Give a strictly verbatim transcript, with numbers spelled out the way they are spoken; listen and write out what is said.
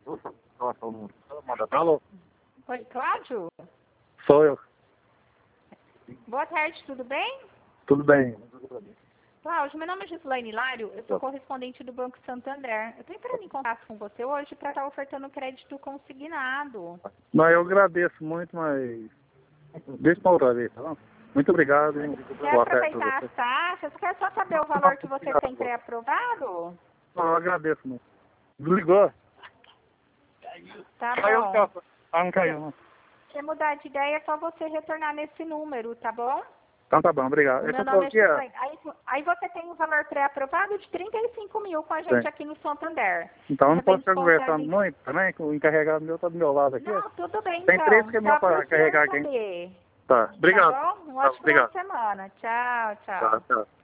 Alô? Oi, Cláudio? Sou eu. Boa tarde, tudo bem? Tudo bem. Cláudio, meu nome é Gislaine Hilário, eu sou correspondente do Banco Santander. Eu estou entrando em contato com você hoje para estar ofertando crédito consignado. Não, eu agradeço muito, mas deixa para outra vez, tá bom? Muito obrigado. Hein? Quer Boa tarde para aproveitar você. as taxas? Quer só saber o valor que você tem pré-aprovado? Não, eu agradeço muito. Desligou? Tá Caiu o bom. carro. Ah, não caiu, não. Se mudar de ideia, é só você retornar nesse número, tá bom? Então tá bom, obrigado. O Esse meu é nome o é que é? Gislaine. Aí, aí você tem um valor pré-aprovado de trinta e cinco mil com a gente Tem. aqui no Santander. Então De eu não posso repente ficar conversando consegue... muito também, que o encarregado meu tá do meu lado aqui. Não, tudo bem Tem três então. caminhões Só para para o senhor carregar aqui, hein? saber. Tá, Tá obrigado. bom? Um Tá, ótimo final obrigado. de semana. Tchau, Tá, tchau. tchau.